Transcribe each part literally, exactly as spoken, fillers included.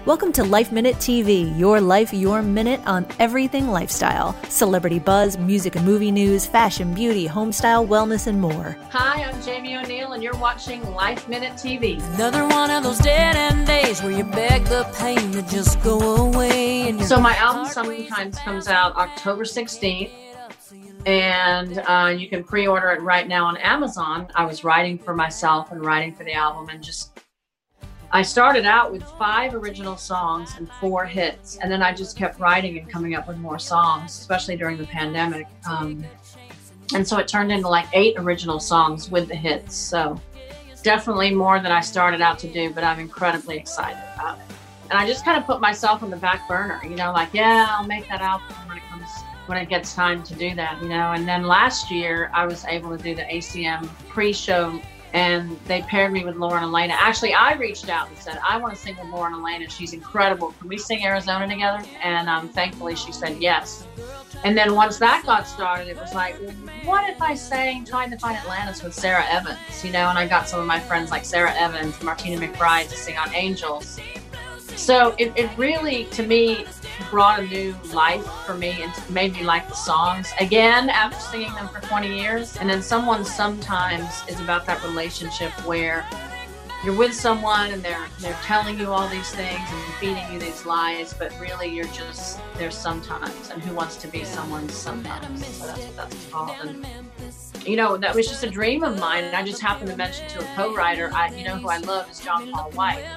Welcome to Life Minute T V, your life, your minute on everything lifestyle. Celebrity buzz, music and movie news, fashion, beauty, homestyle, wellness, and more. Hi, I'm Jamie O'Neill, and you're watching Life Minute T V. Another one of those dead-end days where you beg the pain to just go away. And so my album sometimes comes out October sixteenth, and uh, you can pre-order it right now on Amazon. I was writing for myself and writing for the album, and just I started out with five original songs and four hits, and then I just kept writing and coming up with more songs, especially during the pandemic. Um, and so it turned into like eight original songs with the hits. So definitely more than I started out to do, but I'm incredibly excited about it. And I just kind of put myself on the back burner, you know, like, yeah, I'll make that album when it comes, when it gets time to do that, you know. And then last year I was able to do the A C M pre-show, and they paired me with Lauren Elena. Actually, I reached out and said, I want to sing with Lauren Elena. She's incredible. Can we sing Arizona together? And um, thankfully she said yes. And then once that got started, it was like, what if I sang Trying to Find Atlantis with Sarah Evans? You know, and I got some of my friends like Sarah Evans, Martina McBride to sing on Angels. So it, it really, to me, brought a new life for me and made me like the songs again after singing them for twenty years. And then someone sometimes is about that relationship where you're with someone and they're they're telling you all these things and feeding you these lies, but really you're just there sometimes. And who wants to be someone sometimes? So that's what that's called. And you know, that was just a dream of mine. And I just happened to mention to a co-writer, I you know who I love is John Paul White.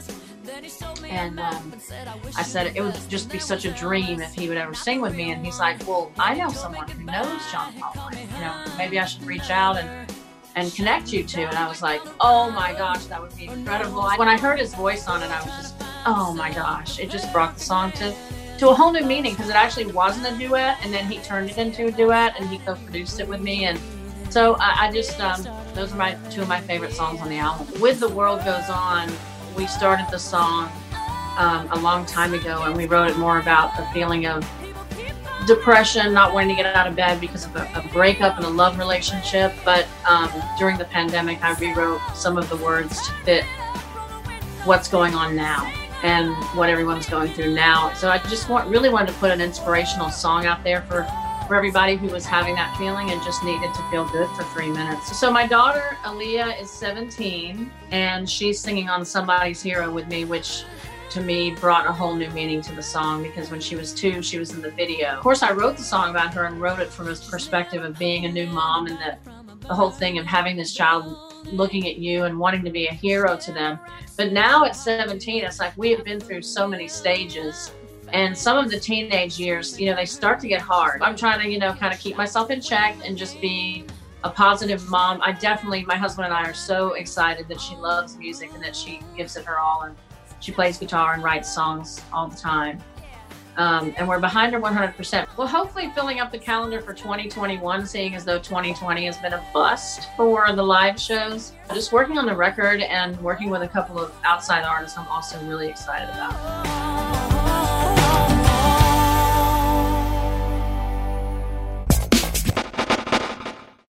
And um, I said it would just be such a dream if he would ever sing with me. And he's like, well, I know someone who knows John Paul White. You know, maybe I should reach out and and connect you two. And I was like, oh my gosh, that would be incredible. When I heard his voice on it, I was just, oh my gosh, it just brought the song to to a whole new meaning, because it actually wasn't a duet, and then he turned it into a duet, and he co-produced it with me. And so I, I just, um, those are my two of my favorite songs on the album. With The World Goes On, we started the song um, a long time ago, and we wrote it more about the feeling of depression, not wanting to get out of bed because of a, a breakup in a love relationship. But um, during the pandemic, I rewrote some of the words to fit what's going on now and what everyone's going through now. So I just want, really wanted to put an inspirational song out there for for everybody who was having that feeling and just needed to feel good for three minutes. So my daughter, Aaliyah, is seventeen, and she's singing on Somebody's Hero with me, which to me brought a whole new meaning to the song, because when she was two, she was in the video. Of course, I wrote the song about her and wrote it from a perspective of being a new mom, and the, the whole thing of having this child looking at you and wanting to be a hero to them. But now at seventeen, it's like we have been through so many stages. And some of the teenage years, you know, they start to get hard. I'm trying to, you know, kind of keep myself in check and just be a positive mom. I definitely, my husband and I are so excited that she loves music and that she gives it her all. And she plays guitar and writes songs all the time. Um, and we're behind her one hundred percent. Well, hopefully filling up the calendar for twenty twenty-one, seeing as though twenty twenty has been a bust for the live shows. Just working on the record and working with a couple of outside artists I'm also really excited about.